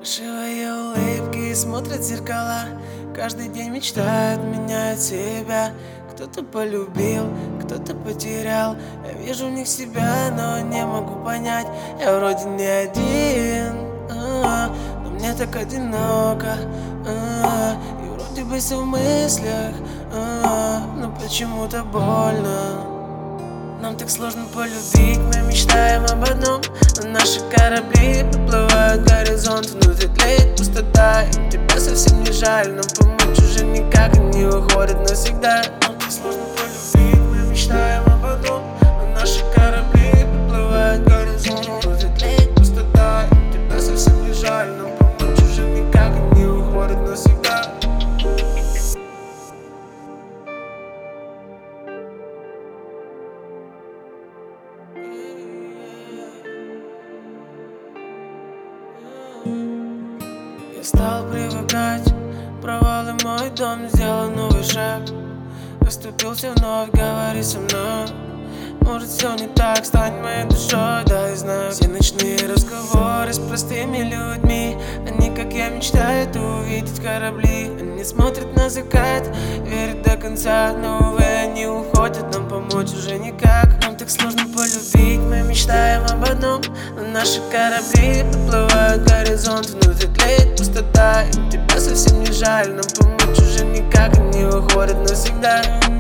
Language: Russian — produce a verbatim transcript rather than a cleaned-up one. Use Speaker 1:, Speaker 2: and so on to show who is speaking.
Speaker 1: Фальшивые улыбки смотрят в зеркала. Каждый день мечтают менять себя. Кто-то полюбил, кто-то потерял. Я вижу в них себя, но не могу понять. Я вроде не один, а -а, но мне так одиноко, а -а, и вроде бы все в мыслях, а -а, но почему-то больно. Нам так сложно полюбить, мы мечтаем об одном, но наши корабли проплывают горизонт. Внутри тлеет пустота, и тебя совсем не жаль, но помочь уже никак, они уходят навсегда. Нам так сложно полюбить, мы мечтаем об одном, но наши корабли проплывают горизонт. Внутри тлеет пустота, и тебя совсем не жаль, но помочь уже никак, они уходят навсегда. Я стал привыкать, провалы мой дом, сделал новый шаг. Оступился вновь, говори со мной. Может все не так, стань моей душой, дай знак. Все ночные разговоры с простыми людьми, они, как я, мечтают увидеть корабли. Они смотрят на закат, верят до конца, но, увы, они уходят, нам помочь уже никак. Нам так сложно полюбить, мы мечтаем об одном, но наши корабли проплывают горизонт. Внутри тлеет пустота, и тебя совсем не жаль, нам помочь уже никак, они уходят навсегда.